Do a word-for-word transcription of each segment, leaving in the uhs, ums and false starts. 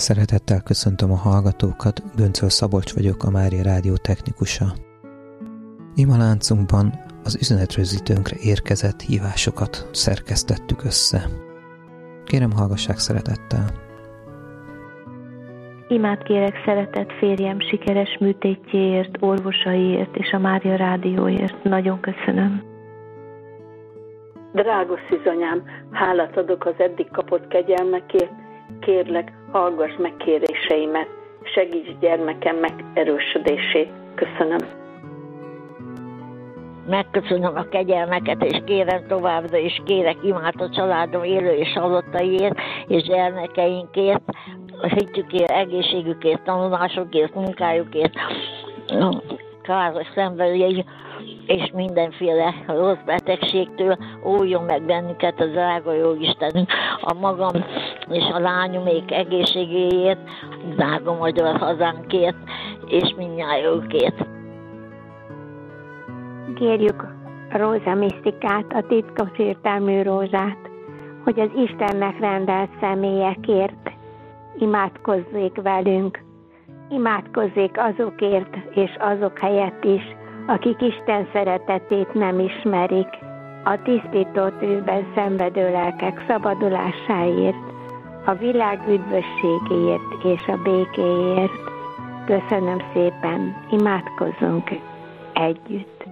Szeretettel köszöntöm a hallgatókat, Göncöl Szabolcs vagyok, a Mária Rádió technikusa. Imaláncunkban az üzenetrögzítőnkre érkezett hívásokat szerkesztettük össze. Kérem, hallgassák szeretettel! Imát kérek szeretett férjem sikeres műtétjéért, orvosaiért és a Mária Rádióért. Nagyon köszönöm. Drága szűzanyám, hálát adok az eddig kapott kegyelmekért. Kérlek, hallgass meg kéréseimet, segíts gyermekem megerősödését. Köszönöm. Megköszönöm a kegyelmeket, és kérem továbbra is, kérek imát a családom élő és halottaiért, és gyermekeinkért, a hitükért, egészségükért, tanulásokért, munkájukért, káros szenvedély, és mindenféle rossz betegségtől óvjon meg bennünket a drága jó Istenünk, a magam és a lányomék egészségéért, drága magyar hazánkért, és mindnyájukért. Kérjük a rózsa misztikát, a titkos értelmű rózsát, hogy az Istennek rendelt személyekért imádkozzék velünk, imádkozzék azokért és azok helyett is, akik Isten szeretetét nem ismerik, a tisztító tűzben szenvedő lelkek szabadulásáért, a világ üdvösségéért és a békéért. Köszönöm szépen, imádkozzunk együtt.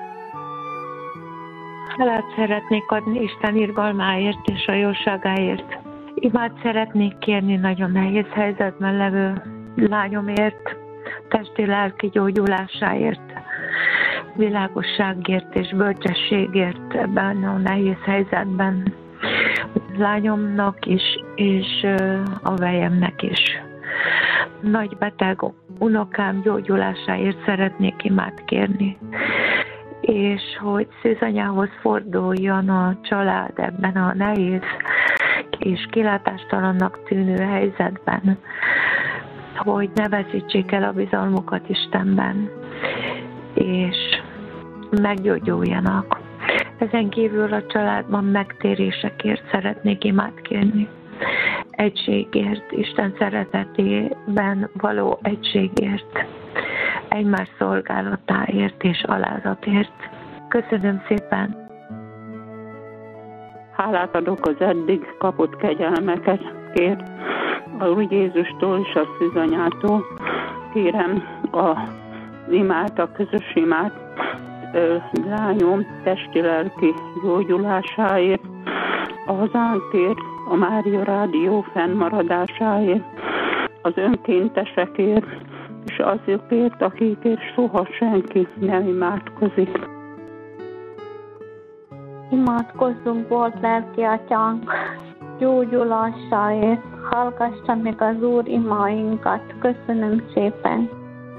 Hálát szeretnék adni Isten irgalmáért és a jóságáért. Imát szeretnék kérni nagyon nehéz helyzetben levő lányomért, testi-lelki gyógyulásáért, világosságért és bölcsességért ebben a nehéz helyzetben. Lányomnak is, és a vejemnek is. Nagy beteg unokám gyógyulásáért szeretnék imát kérni, és hogy szűzanyához forduljon a család ebben a nehéz és kilátástalannak tűnő helyzetben, hogy ne veszítsék el a bizalmukat Istenben, és meggyógyuljanak. Ezen kívül a családban megtérésekért szeretnék imát kérni. Egységért, Isten szeretetében való egységért, egymás szolgálatáért és alázatért. Köszönöm szépen! Hálát adok az eddig kapott kegyelmeket, kér a Úr Jézustól és a szűzanyától. Kérem az imát, a közös imát, lányom testi-lelki gyógyulásáért, a hazánkért, a Mária Rádió fennmaradásáért, az önkéntesekért, és azokért, akikért soha senki nem imádkozik. Imádkozzunk, volt lelki atyánk, gyógyulásáért, hallgassa meg az Úr imáinkat. Köszönöm szépen.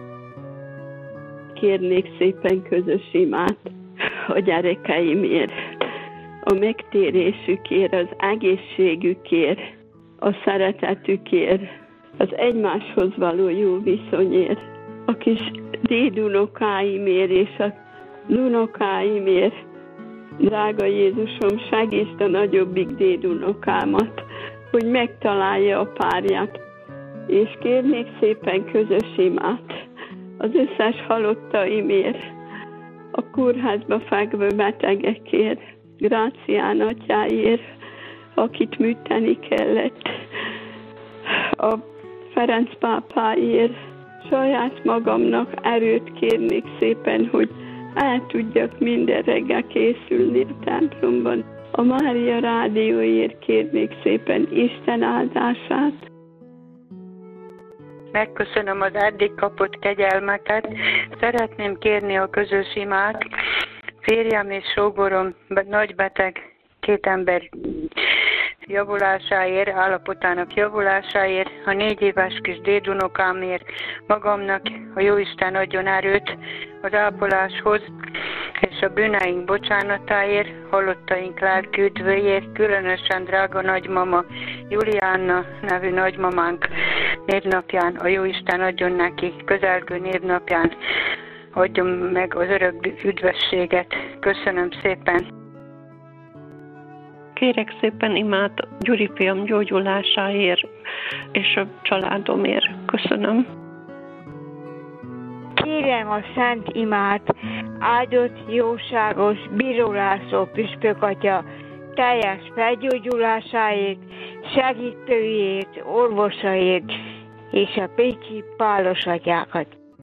Kérnék szépen közös imát a gyerekeimért, a megtérésükért, az egészségükért, a szeretetükért, az egymáshoz való jó viszonyért, a kis dédunokáimért és a nunokáimért. Drága Jézusom, segítsd a nagyobbik dédunokámat, hogy megtalálja a párját, és kérnék szépen közös imát az összes halottaimért, a kórházba fekvő betegekért, Grácián atyáért, akit műteni kellett, a Ferenc pápáért, saját magamnak erőt kérnék szépen, hogy el tudjak minden reggel készülni a templomban. A Mária Rádióért kérnék szépen Isten áldását. Megköszönöm az eddig kapott kegyelmeket. Szeretném kérni a közös imát. Férjem és sógorom nagy beteg, két ember javulásáért, állapotának javulásáért, a négy éves kis dédunokámért, magamnak a Jóisten adjon erőt az ápoláshoz, és a bűneink bocsánatáért, halottaink lelki üdvőjét, különösen drága nagymama Juliánna nevű nagymamánk névnapján, a Jóisten adjon neki közelgő névnapján, adjon meg az örök üdvösséget. Köszönöm szépen! Kérek szépen imát Gyuri fiam gyógyulásáért és a családomért. Köszönöm. Kérem a szent imát, áldott, jóságos, bírólászó püspök atya teljes felgyógyulásáért, segítőjét, orvosait és a pécsi pálos atyákat.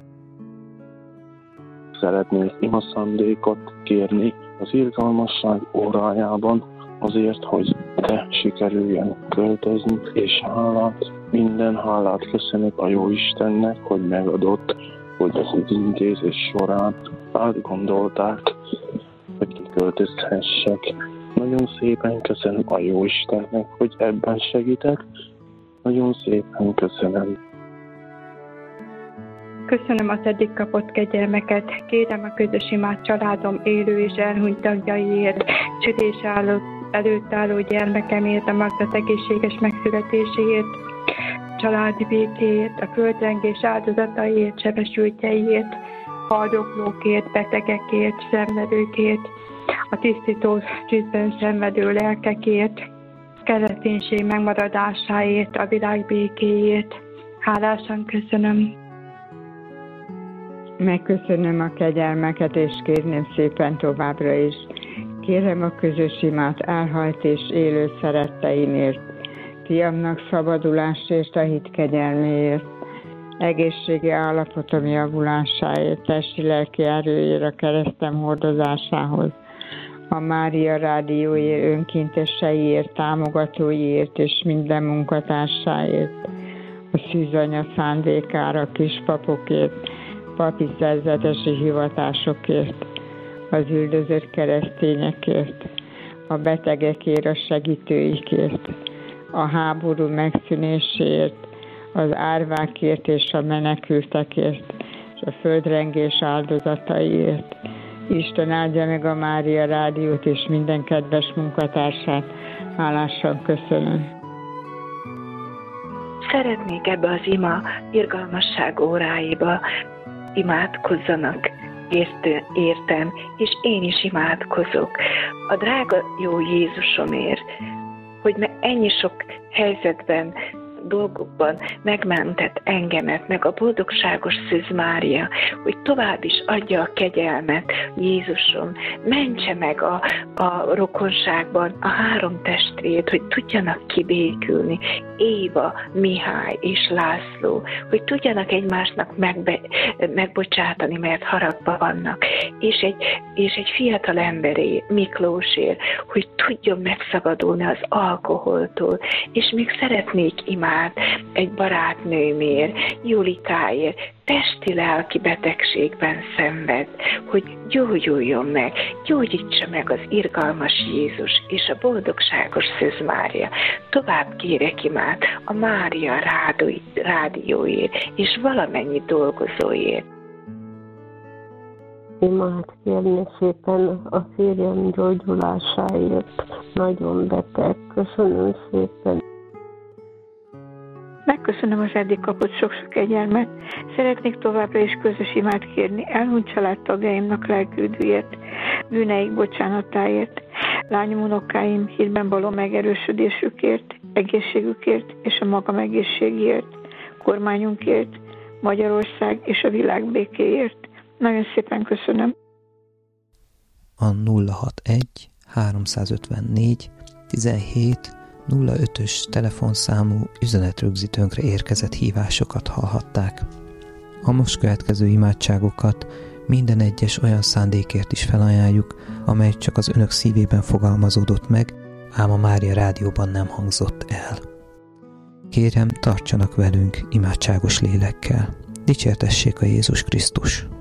Szeretnék imaszandékot kérni az irgalmasság órájában azért, hogy te sikerüljen költözni, és hálát, minden hálát köszönök a jó Istennek, hogy megadott, hogy az intézés során átgondolták, hogy költözhessek. Nagyon szépen köszönöm a jó Istennek, hogy ebben segítek. Nagyon szépen köszönöm. Köszönöm az eddig kapott kegyelmeket, kérem a közös imát családom élő és elhunyt tagjaiért, sütés előtt álló gyermekemért, a Magda egészséges megszületéséért, családi békéért, a földrengés áldozataiért, sebesültjeiért, haldoklókért, betegekért, szenvedőkért, a tisztító tűzben szenvedő lelkekért, kereszténység megmaradásáért, a világ békéért. Hálásan köszönöm. Megköszönöm a kegyelmeket, és kérném szépen továbbra is. Kérem a közös imát elhalt és élő szeretteimért, fiamnak szabadulásért, a hit kegyelméért, egészségi állapotom javulásáért, testi-lelki erőért, a keresztem hordozásához, a Mária rádióért, önkénteseiért, támogatóiért és minden munkatársáért, a szűzanya szándékára, a kispapokért, papi szerzetesi hivatásokért, az üldözött keresztényekért, a betegekért, a segítőikért, a háború megszűnéséért, az árvákért és a menekültekért, és a földrengés áldozataiért. Isten áldja meg a Mária rádiót és minden kedves munkatársát. Hálásan köszönöm. Szeretnék ebbe az ima irgalmasság óráiba imádkozzanak, értő, értem, és én is imádkozok a drága jó Jézusomért, hogy ennyi sok helyzetben, dolgokban megmentett engemet, meg a boldogságos Szűz Mária, hogy tovább is adja a kegyelmet, Jézusom, mentse meg a, a rokonságban a három testvért, hogy tudjanak kibékülni, Éva, Mihály és László, hogy tudjanak egymásnak megbe, megbocsátani, mert haragba vannak, és egy, és egy fiatal emberé, Miklósért, hogy tudjon megszabadulni az alkoholtól, és még szeretnék imádni egy barátnőmért, Julikáért, testi-lelki betegségben szenved, hogy gyógyuljon meg, gyógyítsa meg az irgalmas Jézus és a boldogságos Szűz Mária. Tovább kérek imát a Mária rádióért és valamennyi dolgozóért. Imát kérni szépen a férjem gyógyulásáért, nagyon beteg. Köszönöm szépen. Megköszönöm az eddig kapott sok-sok kegyelmet. Szeretnék továbbra is közös imát kérni elhunyt családtagjaimnak lelküldőért, bűneik bocsánatáért, lányom unokáim hitben való megerősödésükért, egészségükért és a magam egészségért, kormányunkért, Magyarország és a világ békéért. Nagyon szépen köszönöm. A nulla hatvanegy háromszázötvennégy tizenhét nulla ötös telefonszámú üzenetrögzítőnkre érkezett hívásokat hallhatták. A most következő imádságokat minden egyes olyan szándékért is felajánljuk, amely csak az önök szívében fogalmazódott meg, ám a Mária rádióban nem hangzott el. Kérem, tartsanak velünk imádságos lélekkel. Dicsértessék a Jézus Krisztus!